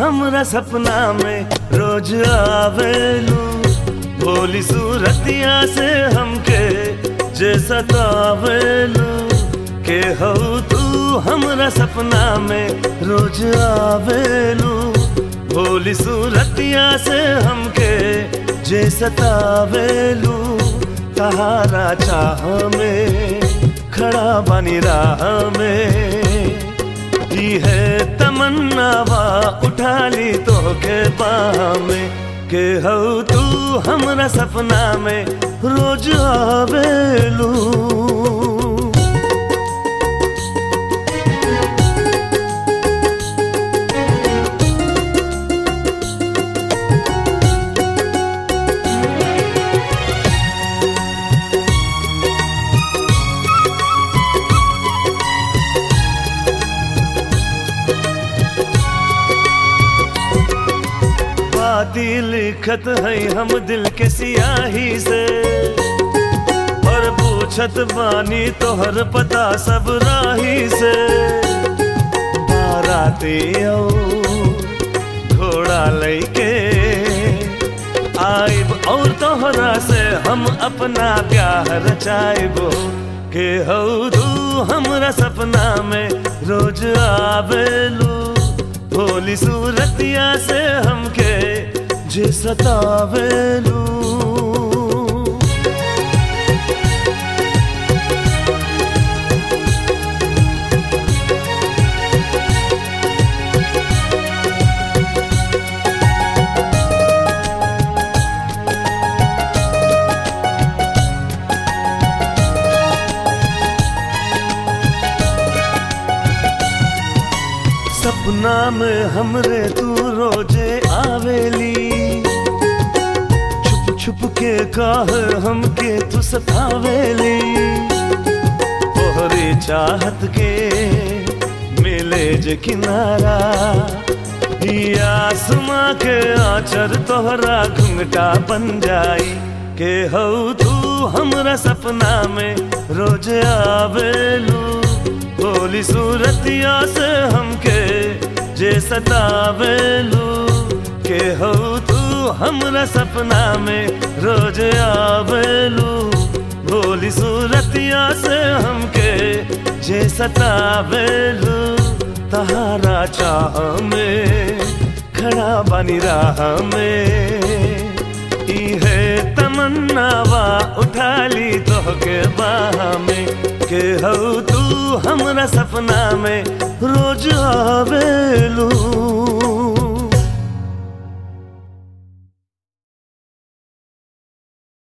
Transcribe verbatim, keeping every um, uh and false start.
हमरा सपना में रोज आवेलू, भोली सूरतिया से हमके जे सतावेलू। के हो तू हमरा सपना में रोज आवेलू, भोली सूरतिया से हमके जे सतावेलू। तहारा चाह में खड़ा बानी राह में, दी है तमन्नावा उठा ली तो के बाह में। के हो तू हमरा सपना में रोज आवेलू। बाती लिखत है हम दिल के सियाही से, और पूछत बानी तोहर पता सब राही से। बाराती आओ घोड़ा लैके आइब, और तोहरा से हम अपना प्यार रचाइबो। के हो तू हमरा सपना में रोज आवेलू, भोली सूरतिया से हमके जे सतावेलू। सपना में हमरे तू रोजे आवेली, छुप छुप के काह हमके तू सतावेली। तोहरी चाहत के मिले जे किनारा, दिया आसमां के आचर तोहरा घुंघटा बन जाई। के हो तू हमरा सपना में रोज आवेलू, भोली सूरतिया से हमके जे सतावेलू। के हो तू हमरा सपना में रोज आवेलू, भोली सूरतिया से हमके जे सतावेलू। तहारा चाह में खड़ा बानी राह में, ई है तमन्नावा उठा ली तो के बाह में। के हो तू हमरा सपना में रोज आवेलू।